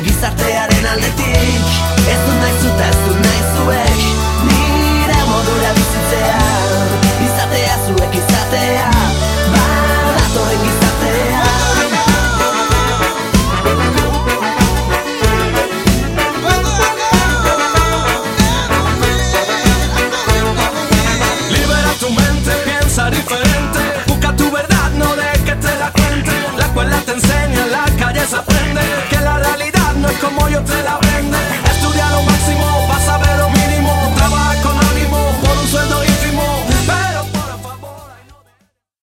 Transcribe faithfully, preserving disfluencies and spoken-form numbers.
gizartearen aldetik. Ez du nahi zuta, ez du nahi zuek, nire modura bizitzea. Izatea zuek izatea, badatorren gizartea. Libera tu mente, piensa diferente, busca tu verdad, no dejes que te la cuente. La escuela te enseña, en la calle se aprende que la realidad no es como yo te la